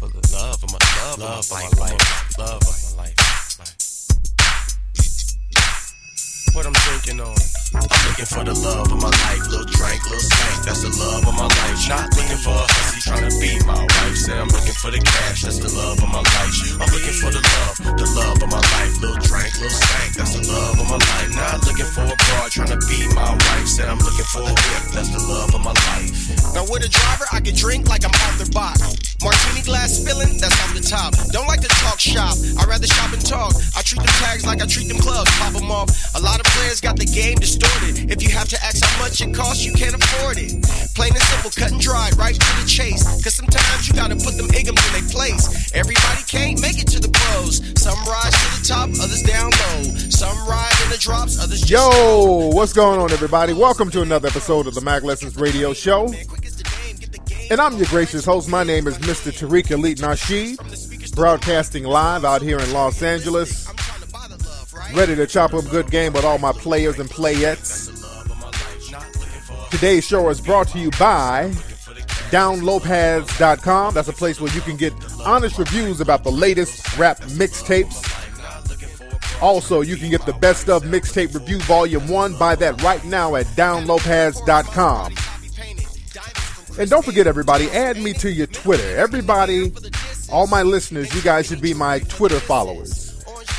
for the love of my life. Love of my life. What I'm drinking on? I'm looking for the love of my life. Little drink, little stank, that's the love of my life. Not looking for a hussy trying to be my wife. Say I'm looking for the cash, that's the love of my life. I'm looking for the love of my life. Little drink, little stank, that's the love of my life. Not looking for a broad trying to be my wife. Said I'm looking for a whip, that's the love of my life. Now with a driver, I can drink like I'm Arthur Bach. Martini glass spilling, that's off the top. Don't like to talk shop, I'd rather shop and talk. I treat them tags like I treat them clubs, pop them off. A lot of players got the game distorted. If you have to ask how much it costs, you can't afford it. Plain and simple, cut and dry, right to the chase. Cause sometimes you gotta put them igums in their place. Everybody can't make it to the pros. Some rise to the top, others down low. Some ride in the drops, others just Yo, what's going on, everybody? Welcome to another episode of the Mac Lessons Radio Show. And I'm your gracious host. My name is Mr. Tariq Elite Nasheed, broadcasting live out here in Los Angeles. Ready to chop up good game with all my players and playettes. Today's show is brought to you by DownLopez.com. That's a place where you can get honest reviews about the latest rap mixtapes. Also, you can get the Best of Mixtape Review Volume 1. Buy that right now at DownLopez.com. And don't forget, everybody, add me to your Twitter. Everybody, all my listeners, you guys should be my Twitter followers.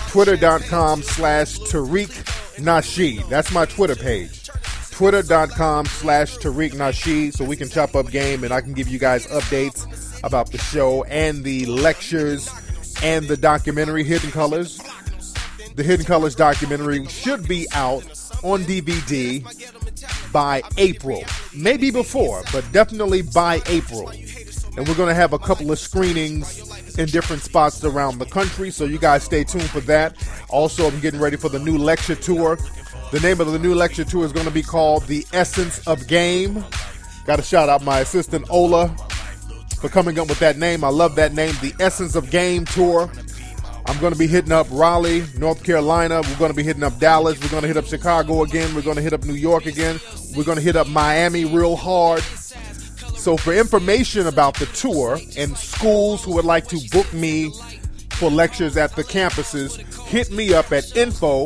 Twitter.com/Tariq Nasheed. That's my Twitter page. Twitter.com/Tariq Nasheed, so we can chop up game and I can give you guys updates about the show and the lectures and the documentary Hidden Colors. The Hidden Colors documentary should be out on DVD by April. Maybe before, but definitely by April. And we're going to have a couple of screenings in different spots around the country, so you guys stay tuned for that. Also, I'm getting ready for the new lecture tour. The name of the new lecture tour is going to be called The Essence of Game. Got to shout out my assistant, Ola, for coming up with that name. I love that name, The Essence of Game Tour. I'm going to be hitting up Raleigh, North Carolina. We're going to be hitting up Dallas. We're going to hit up Chicago again. We're going to hit up New York again. We're going to hit up Miami real hard. So for information about the tour and schools who would like to book me for lectures at the campuses, hit me up at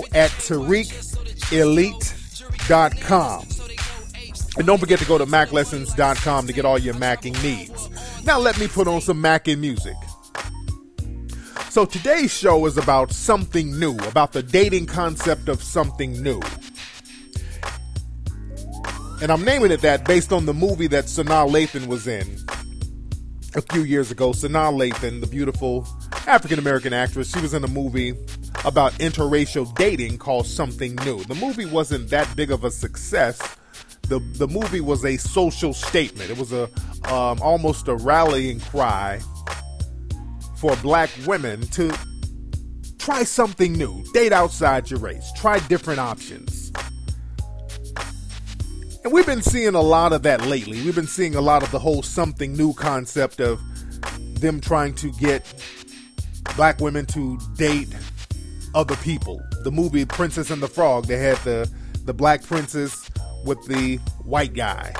info@TariqElite.com. And don't forget to go to MacLessons.com to get all your Macking needs. Now let me put on some Macking music. So today's show is about something new, about the dating concept of something new. And I'm naming it that based on the movie that Sanaa Lathan was in a few years ago. Sanaa Lathan, the beautiful African-American actress, she was in a movie about interracial dating called Something New. The movie wasn't that big of a success. The movie was a social statement. It was almost a rallying cry for black women to try something new, date outside your race, try different options. And we've been seeing a lot of that lately. We've been seeing a lot of the whole something new concept of them trying to get black women to date other people. The movie Princess and the Frog, they had the black princess with the white guy.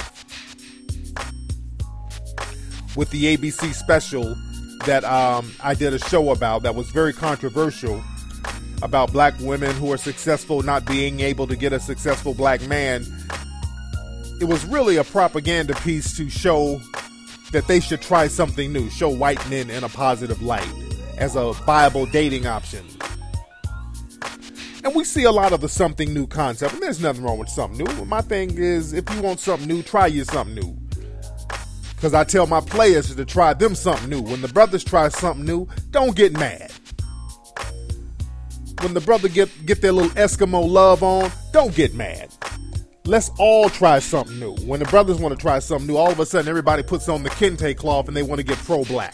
With the ABC special that I did a show about that was very controversial about black women who are successful not being able to get a successful black man. It was really a propaganda piece to show that they should try something new, show white men in a positive light as a viable dating option. And we see a lot of the something new concept, and there's nothing wrong with something new. My thing is, if you want something new, try you something new. Because I tell my players to try them something new. When the brothers try something new, don't get mad. When the brother get their little Eskimo love on, don't get mad. Let's all try something new. When the brothers want to try something new, all of a sudden everybody puts on the kente cloth and they want to get pro-black.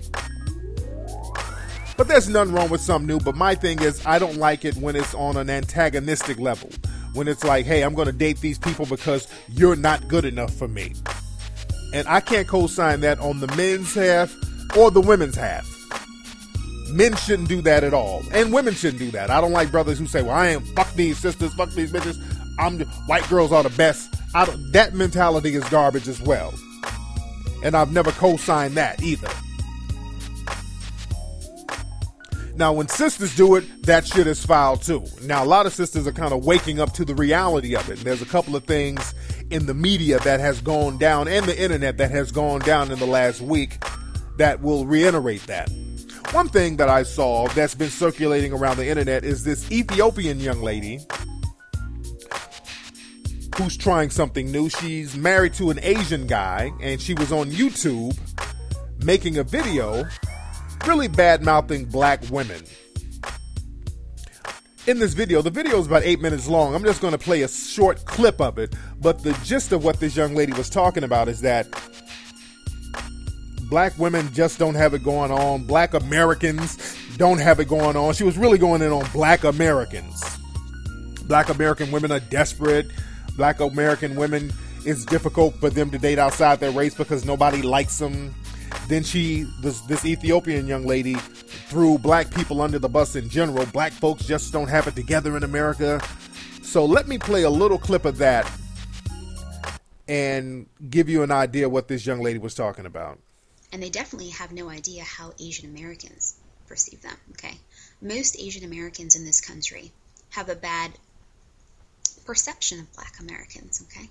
But there's nothing wrong with something new. But my thing is, I don't like it when it's on an antagonistic level. When it's like, hey, I'm going to date these people because you're not good enough for me. And I can't co-sign that on the men's half or the women's half. Men shouldn't do that at all. And women shouldn't do that. I don't like brothers who say, well, I ain't fuck these sisters, fuck these bitches. White girls are the best. That mentality is garbage as well. And I've never co-signed that either. Now, when sisters do it, that shit is foul too. Now, a lot of sisters are kind of waking up to the reality of it. There's a couple of things in the media that has gone down and the internet that has gone down in the last week that will reiterate that. One thing that I saw that's been circulating around the internet is this Ethiopian young lady who's trying something new. She's married to an Asian guy, and she was on YouTube making a video really bad-mouthing black women. In this video, the video is about 8 minutes long. I'm just going to play a short clip of it, but the gist of what this young lady was talking about is that black women just don't have it going on. Black Americans don't have it going on. She was really going in on black Americans. Black American women are desperate. Black American women, it's difficult for them to date outside their race because nobody likes them. Then this Ethiopian young lady threw black people under the bus in general. Black folks just don't have it together in America. So let me play a little clip of that and give you an idea what this young lady was talking about. And they definitely have no idea how Asian Americans perceive them, okay? Most Asian Americans in this country have a bad perception of black Americans, okay?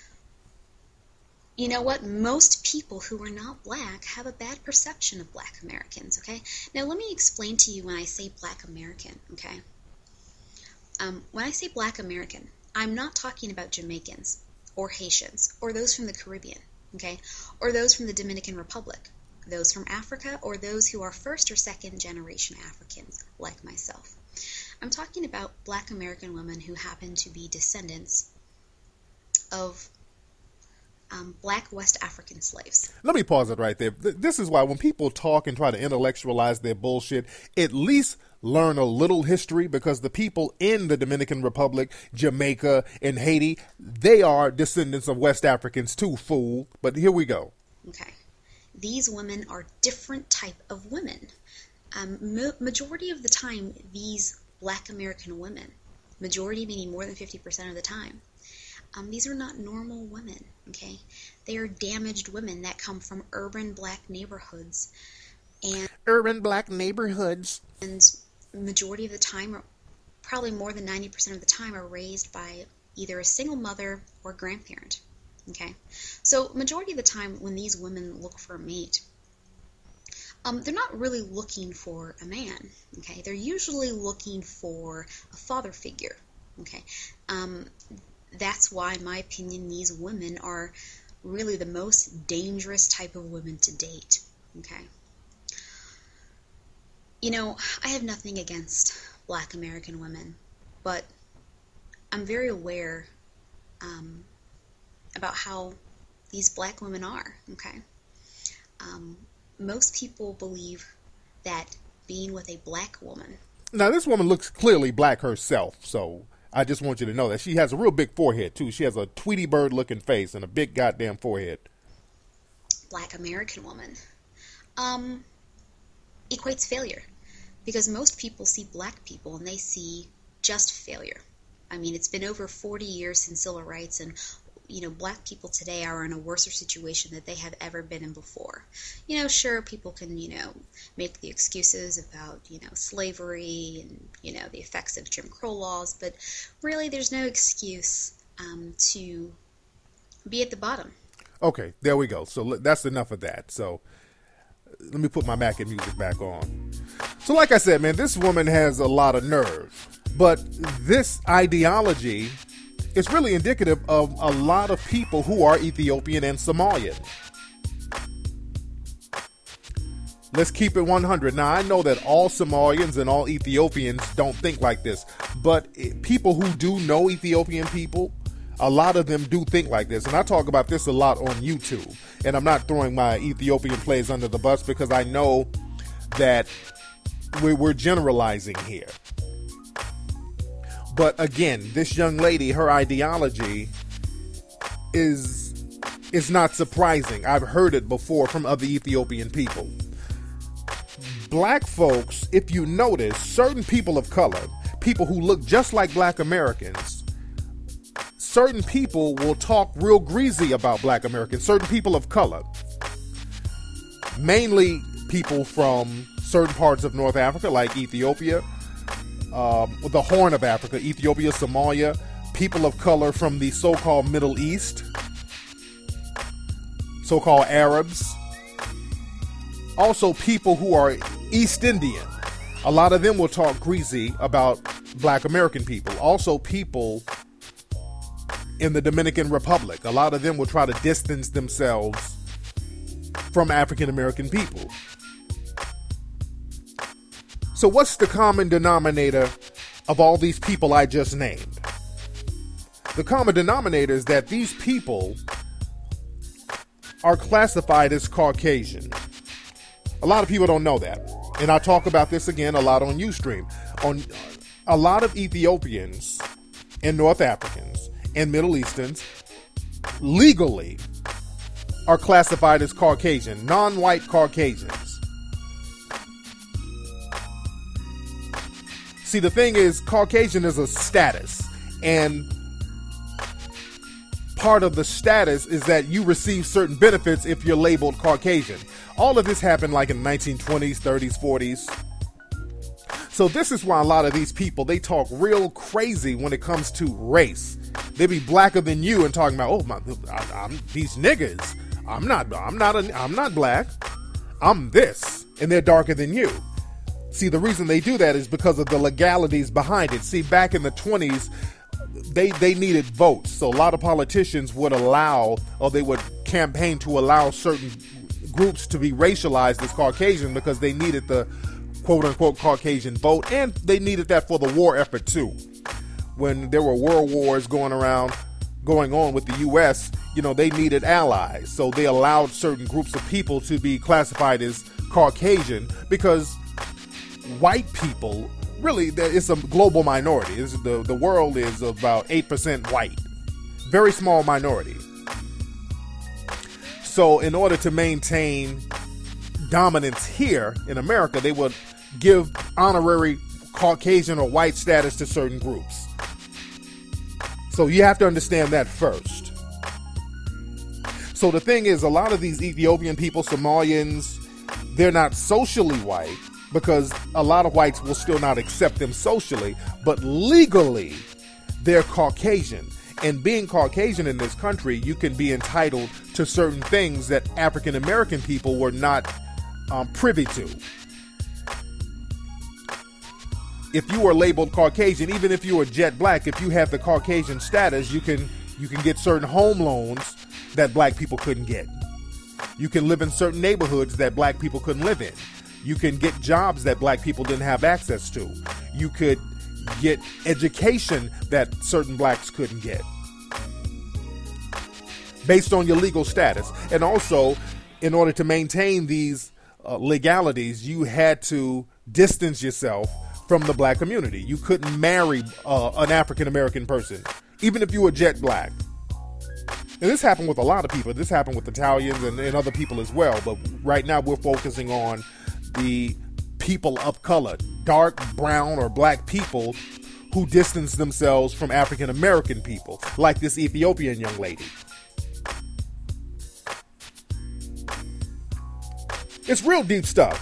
You know what? Most people who are not black have a bad perception of black Americans, okay? Now, let me explain to you when I say black American, okay? When I say black American, I'm not talking about Jamaicans or Haitians or those from the Caribbean, okay? Or those from the Dominican Republic, those from Africa, or those who are first or second generation Africans, like myself. I'm talking about black American women who happen to be descendants of black West African slaves. Let me pause it right there. This is why when people talk and try to intellectualize their bullshit, at least learn a little history, because the people in the Dominican Republic, Jamaica, and Haiti, they are descendants of West Africans too, fool. But here we go. Okay. These women are different type of women. Majority of the time, these black American women, majority meaning more than 50% of the time, these are not normal women, okay? They are damaged women that come from urban black neighborhoods. And majority of the time, or probably more than 90% of the time, are raised by either a single mother or grandparent, okay? So majority of the time when these women look for a mate, they're not really looking for a man, okay? They're usually looking for a father figure, okay? That's why, in my opinion, these women are really the most dangerous type of women to date, okay? You know, I have nothing against black American women, but I'm very aware about how these black women are, okay? Most people believe that being with a black woman... Now, this woman looks clearly black herself, so I just want you to know that she has a real big forehead, too. She has a Tweety Bird-looking face and a big goddamn forehead. Black American woman equates failure, because most people see black people and they see just failure. I mean, it's been over 40 years since civil rights, and you know, black people today are in a worse situation than they have ever been in before. You know, sure, people can, you know, make the excuses about, you know, slavery and, you know, the effects of Jim Crow laws, but really there's no excuse to be at the bottom. Okay, there we go. So that's enough of that. So let me put my Mac and music back on. So like I said, man, this woman has a lot of nerve, but this ideology is really indicative of a lot of people who are Ethiopian and Somalian. Let's keep it 100. Now, I know that all Somalians and all Ethiopians don't think like this, but people who do know Ethiopian people, a lot of them do think like this. And I talk about this a lot on YouTube. And I'm not throwing my Ethiopian plays under the bus, because I know that we're generalizing here. But again, this young lady, her ideology is not surprising. I've heard it before from other Ethiopian people. Black folks, if you notice, certain people of color, people who look just like black Americans, certain people will talk real greasy about black Americans, certain people of color. Mainly people from certain parts of North Africa, like Ethiopia, the Horn of Africa, Ethiopia, Somalia, people of color from the so-called Middle East, so-called Arabs, also people who are East Indian. A lot of them will talk greasy about Black American people. Also people in the Dominican Republic. A lot of them will try to distance themselves from African American people. So what's the common denominator of all these people I just named? The common denominator is that these people are classified as Caucasian. A lot of people don't know that. And I talk about this again a lot on Ustream. On a lot of Ethiopians and North Africans and Middle Easterns legally are classified as Caucasian, non-white Caucasians. See, the thing is, Caucasian is a status, and part of the status is that you receive certain benefits if you're labeled Caucasian. All of this happened like in the 1920s, 30s, 40s. So this is why a lot of these people, they talk real crazy when it comes to race. They be blacker than you and talking about, I'm these niggas. I'm not black. I'm this, and they're darker than you. See, the reason they do that is because of the legalities behind it. See, back in the 20s, they needed votes. So a lot of politicians would allow, or they would campaign to allow certain groups to be racialized as Caucasian because they needed the quote-unquote Caucasian vote, and they needed that for the war effort too. When there were world wars going on with the U.S., they needed allies. So they allowed certain groups of people to be classified as Caucasian because white people, really, it's a global minority. The world is about 8% white. Very small minority. So in order to maintain dominance here in America, they would give honorary Caucasian or white status to certain groups. So you have to understand that first. So the thing is, a lot of these Ethiopian people, Somalians, they're not socially white because a lot of whites will still not accept them socially, but legally they're Caucasian. And being Caucasian in this country, you can be entitled to certain things that African American people were not privy to. If you are labeled Caucasian, even if you are jet black, if you have the Caucasian status, you can get certain home loans that black people couldn't get. You can live in certain neighborhoods that black people couldn't live in. You can get jobs that black people didn't have access to. You could get education that certain blacks couldn't get based on your legal status. And also, in order to maintain these legalities, you had to distance yourself from the black community. You couldn't marry an African American person, even if you were jet black. And this happened with a lot of people. This happened with Italians and other people as well. But right now we're focusing on the people of color, dark, brown, or black people who distance themselves from African American people, like this Ethiopian young lady. It's real deep stuff.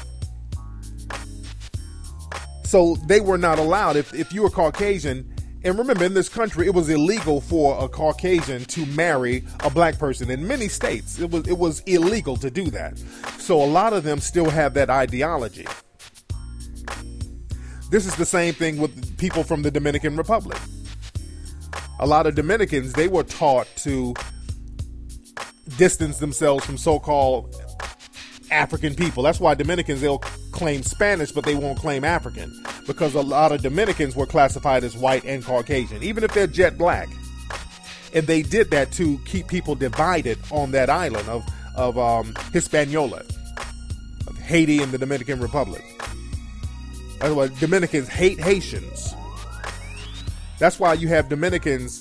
So they were not allowed, if you were Caucasian, and remember, in this country, it was illegal for a Caucasian to marry a black person. In many states, it was illegal to do that. So a lot of them still have that ideology. This is the same thing with people from the Dominican Republic. A lot of Dominicans, they were taught to distance themselves from so-called African people. That's why Dominicans, they'll claim Spanish, but they won't claim African, because a lot of Dominicans were classified as white and Caucasian, even if they're jet black. And they did that to keep people divided on that island of Hispaniola, of Haiti and the Dominican Republic. That's why Dominicans hate Haitians. That's why you have Dominicans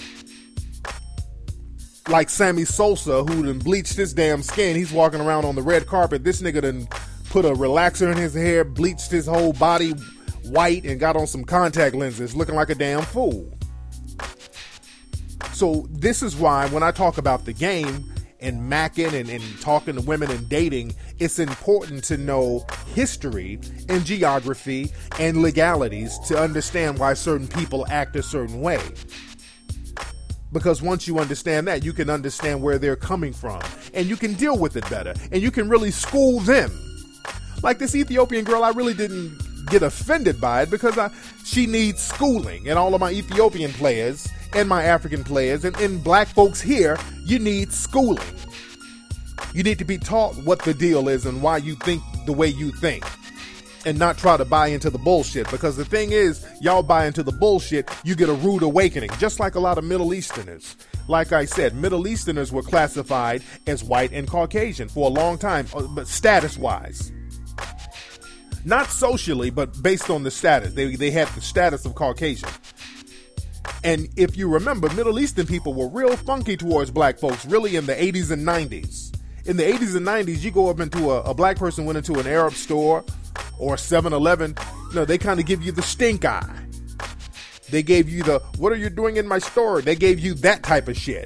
like Sammy Sosa, who done bleached his damn skin. He's walking around on the red carpet. This nigga done put a relaxer in his hair, bleached his whole body white, and got on some contact lenses, looking like a damn fool. So this is why when I talk about the game macking and talking to women and dating, it's important to know history and geography and legalities to understand why certain people act a certain way. Because once you understand that, you can understand where they're coming from, and you can deal with it better, and you can really school them. Like this Ethiopian girl, I really didn't get offended by it because she needs schooling, and all of my Ethiopian players and my African players and black folks here, you need schooling. You need to be taught what the deal is and why you think the way you think, and not try to buy into the bullshit. Because the thing is, y'all buy into the bullshit, you get a rude awakening, just like a lot of Middle Easterners. Like I said, Middle Easterners were classified as white and Caucasian for a long time, but status-wise. Not socially, but based on the status. They had the status of Caucasian. And if you remember, Middle Eastern people were real funky towards black folks, really in the 80s and 90s. In the 80s and 90s, you go up into a black person went into an Arab store or 7-Eleven, they kind of give you the stink eye. They gave you the, what are you doing in my store? They gave you that type of shit.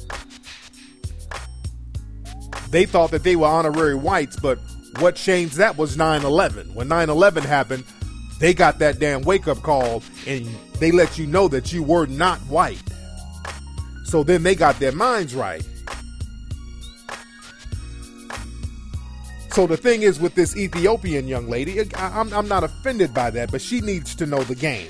They thought that they were honorary whites, but what changed that was 9/11. When 9/11 happened, they got that damn wake-up call, and they let you know that you were not white. So then they got their minds right. So the thing is with this Ethiopian young lady, I'm not offended by that, but she needs to know the game.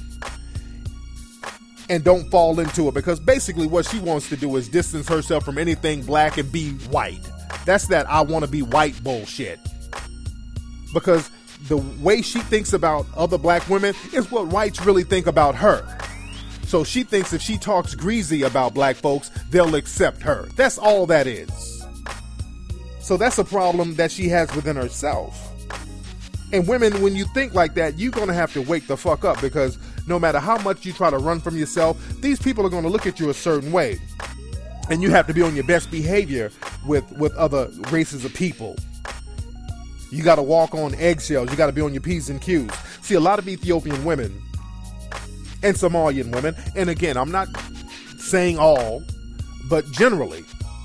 And don't fall into it, because basically what she wants to do is distance herself from anything black and be white. That's that I want to be white bullshit. Because the way she thinks about other black women is what whites really think about her. So she thinks if she talks greasy about black folks, they'll accept her. That's all that is. So that's a problem that she has within herself. And women, when you think like that, you're going to have to wake the fuck up, because no matter how much you try to run from yourself, these people are going to look at you a certain way. And you have to be on your best behavior with other races of people. You got to walk on eggshells. You got to be on your P's and Q's. See, a lot of Ethiopian women and Somalian women, and again, I'm not saying all, but generally,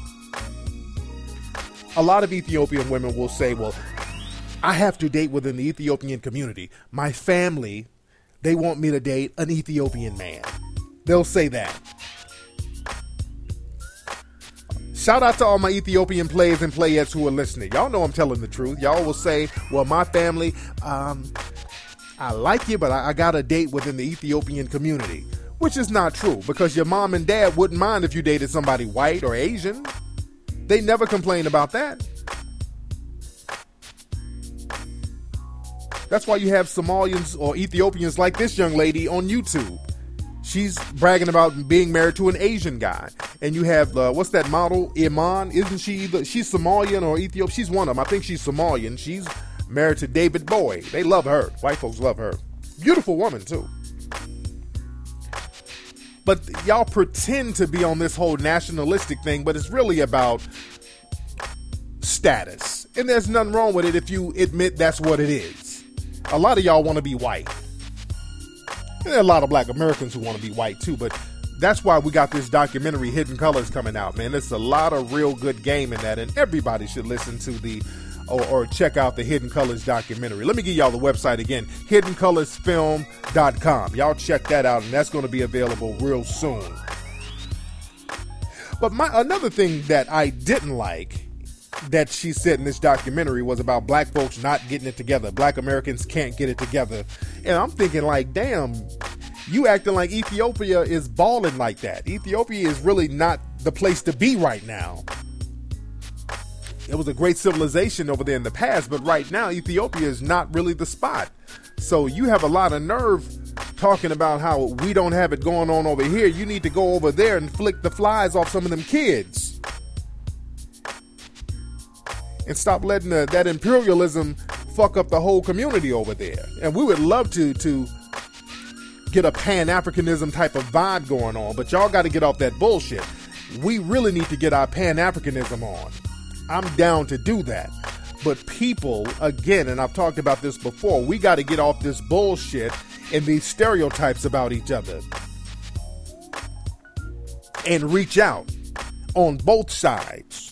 a lot of Ethiopian women will say, well, I have to date within the Ethiopian community. My family, they want me to date an Ethiopian man. They'll say that. Shout out to all my Ethiopian players and playettes who are listening. Y'all know I'm telling the truth. Y'all will say, well, my family, I like you, but I got a date within the Ethiopian community. Which is not true, because your mom and dad wouldn't mind if you dated somebody white or Asian. They never complain about that. That's why you have Somalians or Ethiopians like this young lady on YouTube. She's bragging about being married to an Asian guy. And you have, what's that model, Iman? Isn't she either, she's Somalian or Ethiopian? She's one of them. I think she's Somalian. She's married to David Bowie. They love her. White folks love her. Beautiful woman, too. But y'all pretend to be on this whole nationalistic thing, but it's really about status. And there's nothing wrong with it if you admit that's what it is. A lot of y'all want to be white. And there are a lot of black Americans who want to be white too, but that's why we got this documentary Hidden Colors coming out, man. There's a lot of real good game in that, and everybody should listen to or check out the Hidden Colors documentary. Let me give y'all the website again, hiddencolorsfilm.com. Y'all check that out, and that's going to be available real soon. But another thing that I didn't like that she said in this documentary was about black folks not getting it together. Black Americans can't get it together. And I'm thinking like, damn, you acting like Ethiopia is balling like that. Ethiopia is really not the place to be right now. It was a great civilization over there in the past, but right now Ethiopia is not really the spot. So you have a lot of nerve talking about how we don't have it going on over here. You need to go over there and flick the flies off some of them kids. And stop letting that imperialism fuck up the whole community over there. And we would love to get a Pan-Africanism type of vibe going on, but y'all got to get off that bullshit. We really need to get our Pan-Africanism on. I'm down to do that. But people, again, and I've talked about this before, we got to get off this bullshit and these stereotypes about each other. And reach out. on both sides.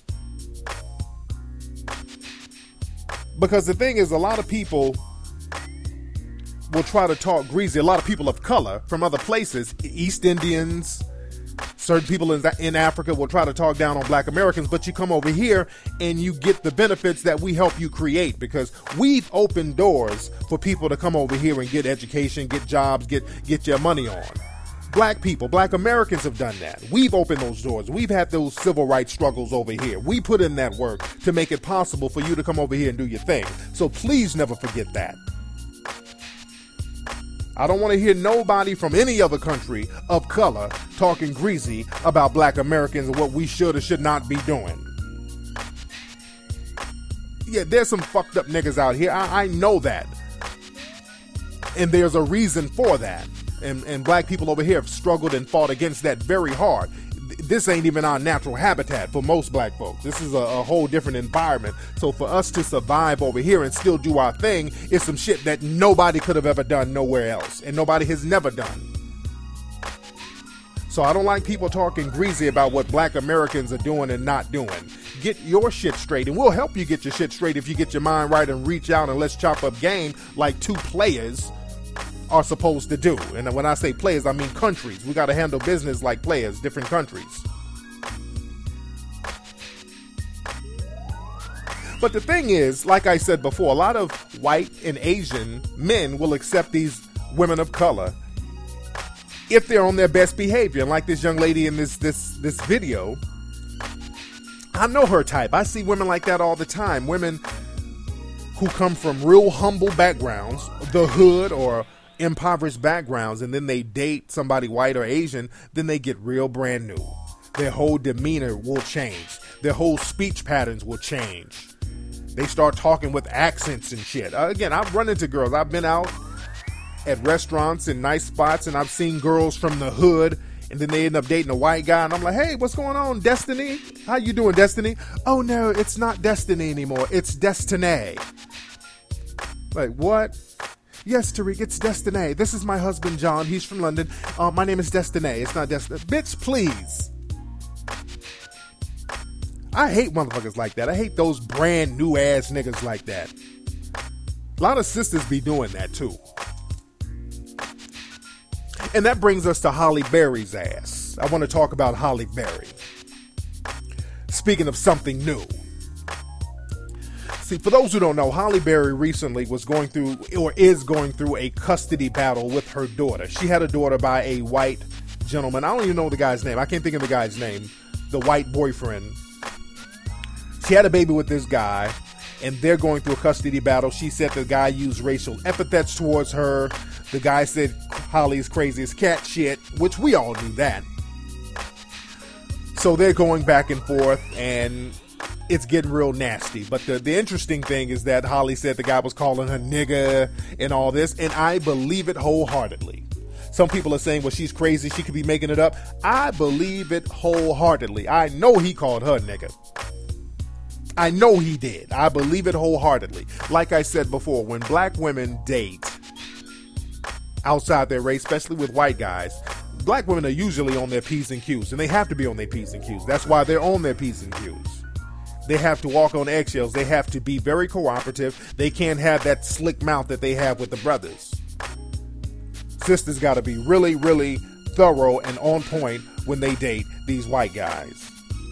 Because the thing is, a lot of people will try to talk greasy. A lot of people of color from other places, East Indians, certain people in Africa will try to talk down on black Americans, but you come over here and you get the benefits that we help you create, because we've opened doors for people to come over here and get education, get jobs, get your money on. Black people, black Americans have done that. We've opened those doors. We've had those civil rights struggles over here. We put in that work to make it possible for you to come over here and do your thing. So please never forget that. I don't want to hear nobody from any other country of color talking greasy about black Americans and what we should or should not be doing. Yeah, there's some fucked up niggas out here. I know that. And there's a reason for that. And black people over here have struggled and fought against that very hard. This ain't even our natural habitat for most black folks. This is a whole different environment. So for us to survive over here and still do our thing is some shit that nobody could have ever done nowhere else. And nobody has never done. So I don't like people talking greasy about what black Americans are doing and not doing. Get your shit straight, and we'll help you get your shit straight if you get your mind right and reach out and let's chop up game like two players are supposed to do. And when I say players, I mean countries. We got to handle business like players, different countries. But the thing is, like I said before, a lot of white and Asian men will accept these women of color if they're on their best behavior. And like this young lady in this video, I know her type. I see women like that all the time. Women who come from real humble backgrounds, the hood or impoverished backgrounds, and then they date somebody white or Asian, then they get real brand new. Their whole demeanor will change. Their whole speech patterns will change. They start talking with accents and shit. Again, I've run into girls. I've been out at restaurants and nice spots, and I've seen girls from the hood, and then they end up dating a white guy, and I'm like, hey, what's going on, Destiny? How you doing, Destiny? Oh, no, it's not Destiny anymore. It's Destiny. Like, what? Yes, Tariq, it's Destiny. This is my husband, John. He's from London. My name is Destiny. It's not Destiny. Bitch, please. I hate motherfuckers like that. I hate those brand new ass niggas like that. A lot of sisters be doing that too. And that brings us to Halle Berry's ass. I want to talk about Halle Berry. Speaking of something new. See, for those who don't know, Halle Berry recently was going through, or is going through, a custody battle with her daughter. She had a daughter by a white gentleman. I don't even know the guy's name. I can't think of the guy's name. The white boyfriend. She had a baby with this guy, and they're going through a custody battle. She said the guy used racial epithets towards her. The guy said Holly's crazy as cat shit, which we all knew that. So they're going back and forth, and it's getting real nasty. But the interesting thing is that Halle said the guy was calling her nigga and all this, and I believe it wholeheartedly. Some people are saying, well, she's crazy, she could be making it up. I believe it wholeheartedly. I know he called her nigga. I know he did. I believe it wholeheartedly. Like I said before, when black women date outside their race, especially with white guys, black women are usually on their P's and Q's, and they have to be on their P's and Q's. That's why they're on their P's and Q's. They have to walk on eggshells. They have to be very cooperative. They can't have that slick mouth that they have with the brothers. Sisters got to be really, really thorough and on point when they date these white guys.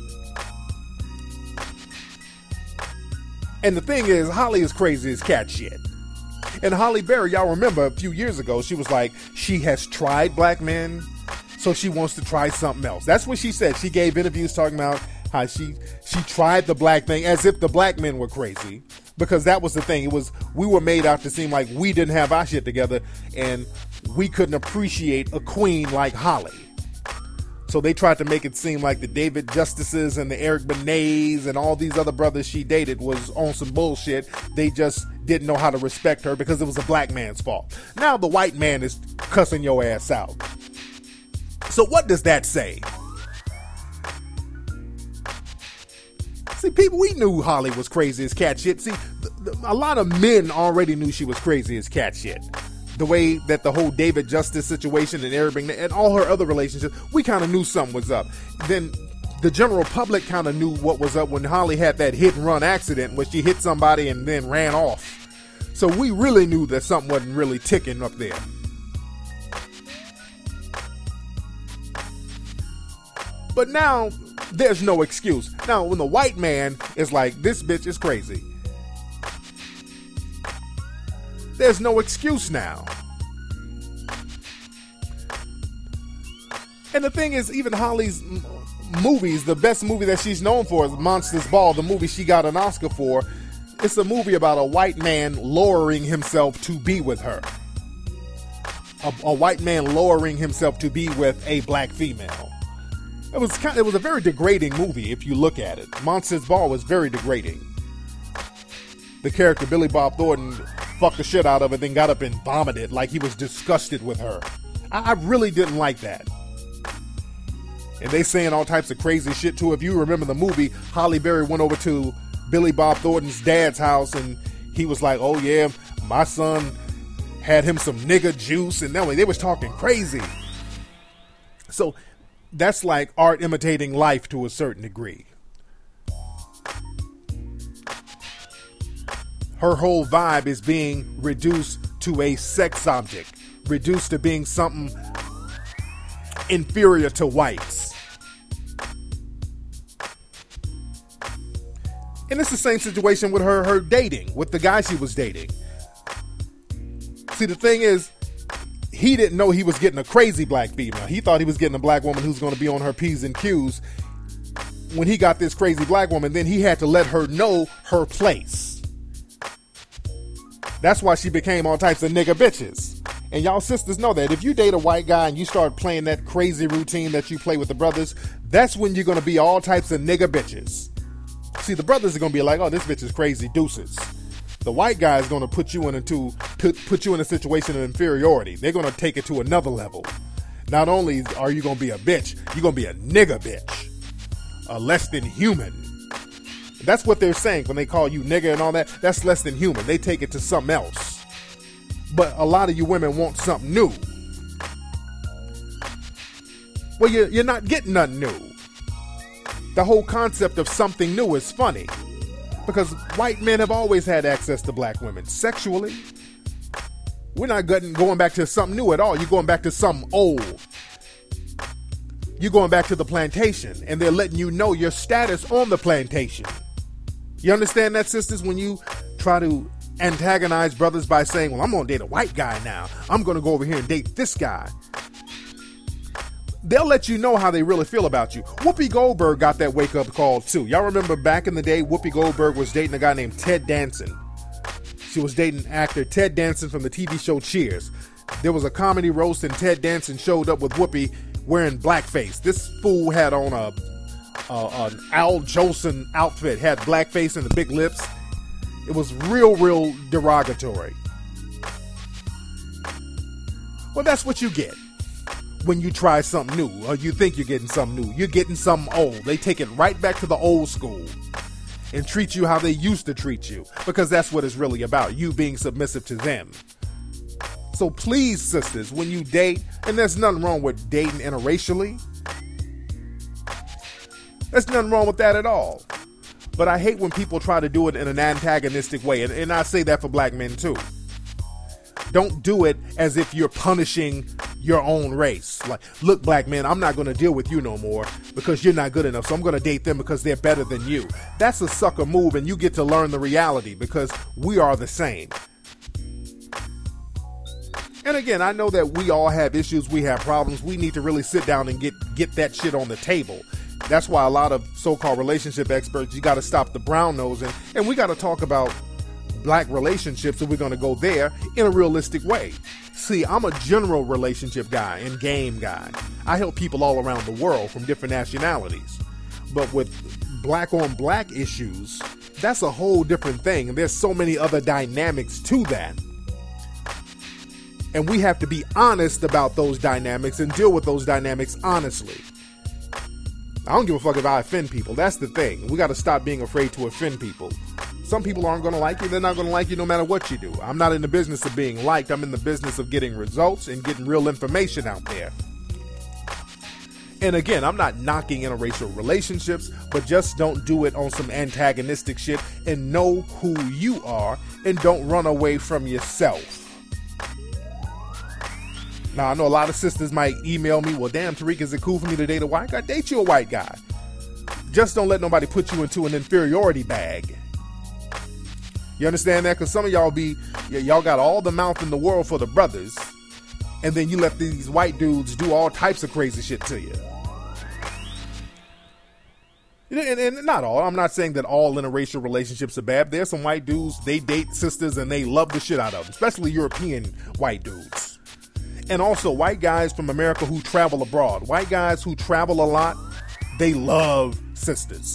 And the thing is, Halle is crazy as cat shit. And Halle Berry, y'all remember a few years ago, she was like, she has tried black men, so she wants to try something else. That's what she said. She gave interviews talking about how she tried the black thing as if the black men were crazy. Because that was the thing. We were made out to seem like we didn't have our shit together and we couldn't appreciate a queen like Halle. So they tried to make it seem like the David Justices and the Eric Benets and all these other brothers she dated was on some bullshit. They just didn't know how to respect her because it was a black man's fault. Now the white man is cussing your ass out. So what does that say? See, people, we knew Halle was crazy as cat shit. See, a lot of men already knew she was crazy as cat shit. The way that the whole David Justice situation and Eric and all her other relationships, we kind of knew something was up. Then the general public kind of knew what was up when Holly had that hit and run accident where she hit somebody and then ran off. So we really knew that something wasn't really ticking up there. But now, there's no excuse. Now, when the white man is like, this bitch is crazy, there's no excuse now. And the thing is, even Holly's movies, the best movie that she's known for is Monsters Ball, the movie she got an Oscar for. It's a movie about a white man lowering himself to be with her. A white man lowering himself to be with a black female. It was a very degrading movie if you look at it. Monsters Ball was very degrading. The character Billy Bob Thornton fucked the shit out of it, then got up and vomited like he was disgusted with her. I really didn't like that. And they saying all types of crazy shit too. If you remember the movie, Halle Berry went over to Billy Bob Thornton's dad's house and he was like, oh yeah, my son had him some nigga juice, and that way they was talking crazy. So that's like art imitating life to a certain degree. Her whole vibe is being reduced to a sex object, reduced to being something inferior to whites. And it's the same situation with her dating, with the guy she was dating. See, the thing is, he didn't know he was getting a crazy black female. He thought he was getting a black woman who's going to be on her P's and Q's. When he got this crazy black woman, then he had to let her know her place. That's why she became all types of nigga bitches. And y'all sisters know that if you date a white guy and you start playing that crazy routine that you play with the brothers, that's when you're going to be all types of nigga bitches. See, the brothers are going to be like, oh, this bitch is crazy, deuces. The white guy is going to put you in a situation of inferiority. They're going to take it to another level. Not only are you going to be a bitch, you're going to be a nigga bitch. A less than human. That's what they're saying when they call you nigga and all that. That's less than human. They take it to something else. But a lot of you women want something new. Well, you're not getting nothing new. The whole concept of something new is funny. Because white men have always had access to black women sexually. We're not going back to something new at all. You're going back to something old. You're going back to the plantation, and they're letting you know your status on the plantation. You understand that, sisters? When you try to antagonize brothers by saying, well, I'm going to date a white guy now. I'm going to go over here and date this guy. They'll let you know how they really feel about you. Whoopi Goldberg got that wake-up call, too. Y'all remember back in the day, Whoopi Goldberg was dating a guy named Ted Danson. She was dating actor Ted Danson from the TV show Cheers. There was a comedy roast, and Ted Danson showed up with Whoopi wearing blackface. This fool had on an Al Jolson outfit, had blackface and the big lips. It was real derogatory. Well, that's what you get when you try something new, or you think you're getting something new. You're getting something old. They take it right back to the old school and treat you how they used to treat you, because that's what it's really about, you being submissive to them. So please, sisters, when you date, and there's nothing wrong with dating interracially. There's nothing wrong with that at all. But I hate when people try to do it in an antagonistic way, and I say that for black men too. Don't do it as if you're punishing your own race. Like, look, black men, I'm not going to deal with you no more because you're not good enough, so I'm going to date them because they're better than you. That's a sucker move, and you get to learn the reality because we are the same. And again, I know that we all have issues, we have problems. We need to really sit down and get that shit on the table. That's why a lot of so-called relationship experts, you got to stop the brown nosing, and we got to talk about black relationships if we're going to go there in a realistic way. See, I'm a general relationship guy and game guy. I help people all around the world from different nationalities. But with black on black issues, that's a whole different thing. And there's so many other dynamics to that. And we have to be honest about those dynamics and deal with those dynamics honestly. I don't give a fuck if I offend people. That's the thing. We got to stop being afraid to offend people. Some people aren't going to like you. They're not going to like you no matter what you do. I'm not in the business of being liked. I'm in the business of getting results and getting real information out there. And again, I'm not knocking interracial relationships, but just don't do it on some antagonistic shit, and know who you are and don't run away from yourself. Now, I know a lot of sisters might email me, well, damn, Tariq, is it cool for me to date a white guy? Date you a white guy. Just don't let nobody put you into an inferiority bag. You understand that? Because some of y'all got all the mouth in the world for the brothers, and then you let these white dudes do all types of crazy shit to you. And not all. I'm not saying that all interracial relationships are bad. There's some white dudes, they date sisters and they love the shit out of them, especially European white dudes. And also white guys from America who travel abroad. White guys who travel a lot, they love sisters.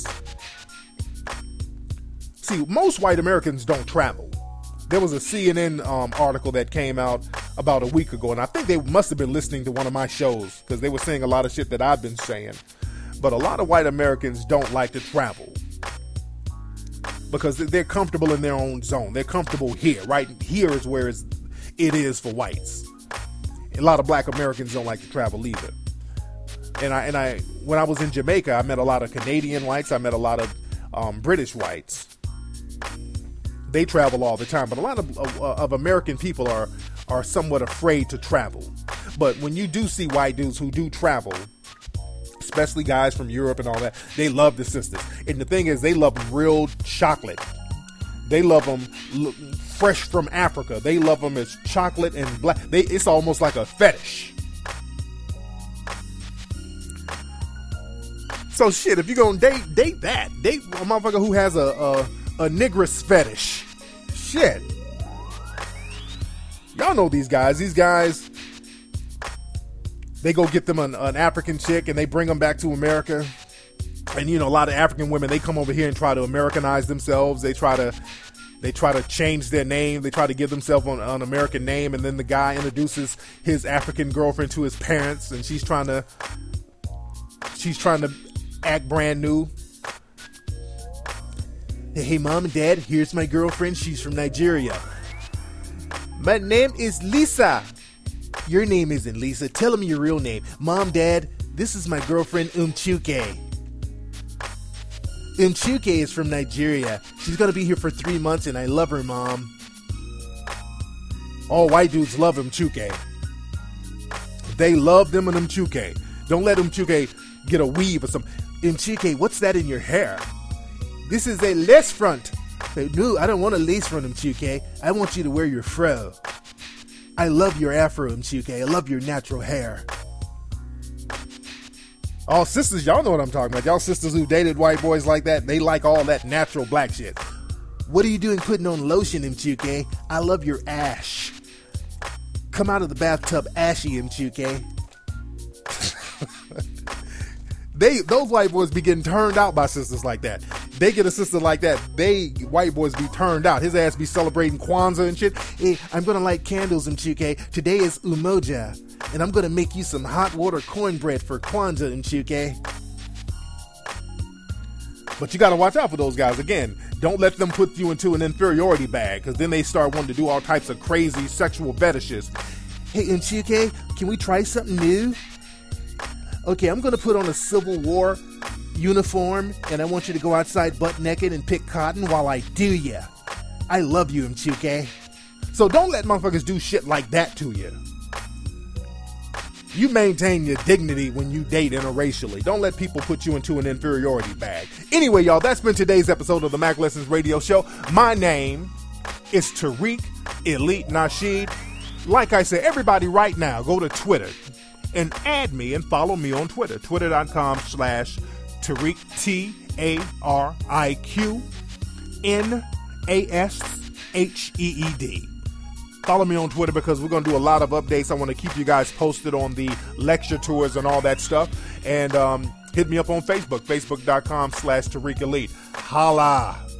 See, most white Americans don't travel. There was a CNN article that came out about a week ago, and I think they must have been listening to one of my shows, because they were saying a lot of shit that I've been saying. But a lot of white Americans don't like to travel because they're comfortable in their own zone. They're comfortable here. Right here is where it is for whites. A lot of black Americans don't like to travel either. And I when I was in Jamaica, I met a lot of Canadian whites. I met a lot of British whites. They travel all the time, but a lot of American people are somewhat afraid to travel. But when you do see white dudes who do travel, especially guys from Europe and all that, they love the sisters. And the thing is, they love them real chocolate. They love them fresh from Africa. They love them as chocolate and black. It's almost like a fetish. So shit, if you're gonna date that. Date a motherfucker who has a nigrous fetish. Shit. Y'all know these guys. These guys, they go get them an African chick and they bring them back to America. And a lot of African women, they come over here and try to Americanize themselves. They try to change their name. They try to give themselves an American name, and then the guy introduces his African girlfriend to his parents, and she's trying to act brand new. Hey, mom and dad, here's my girlfriend. She's from Nigeria. My name is Lisa. Your name isn't Lisa. Tell them your real name. Mom, dad, this is my girlfriend Umchuke. Umchuke is from Nigeria. She's going to be here for 3 months, and I love her, Mom. All white dudes love Umchuke. They love them and Umchuke. Don't let Umchuke get a weave or something. Umchuke, what's that in your hair? This is a lace front. No, I don't want a lace front, Umchuke. I want you to wear your fro. I love your afro, Umchuke. I love your natural hair. All sisters, y'all know what I'm talking about. Y'all sisters who dated white boys like that, they like all that natural black shit. What are you doing putting on lotion, Umchuke? I love your ash. Come out of the bathtub ashy, Umchuke. Those white boys be getting turned out by sisters like that. They get a sister like that, white boys be turned out. His ass be celebrating Kwanzaa and shit. Hey, I'm gonna light candles, Umchuke. Today is Umoja, and I'm gonna make you some hot water cornbread for Kwanzaa, Umchuke. But you gotta watch out for those guys. Again, don't let them put you into an inferiority bag, because then they start wanting to do all types of crazy sexual fetishes. Hey, Umchuke, can we try something new? Okay, I'm gonna put on a Civil War uniform, and I want you to go outside butt naked and pick cotton while I do ya. I love you, Umchuke. So don't let motherfuckers do shit like that to you. You maintain your dignity when you date interracially. Don't let people put you into an inferiority bag. Anyway, y'all, that's been today's episode of the Mac Lessons Radio Show. My name is Tariq Elite Nasheed. Like I said, everybody right now, go to Twitter and add me and follow me on Twitter. Twitter.com/Tariq, TariqNasheed. Follow me on Twitter because we're going to do a lot of updates. I want to keep you guys posted on the lecture tours and all that stuff. And hit me up on Facebook, Facebook.com/Tariq Elite. Holla.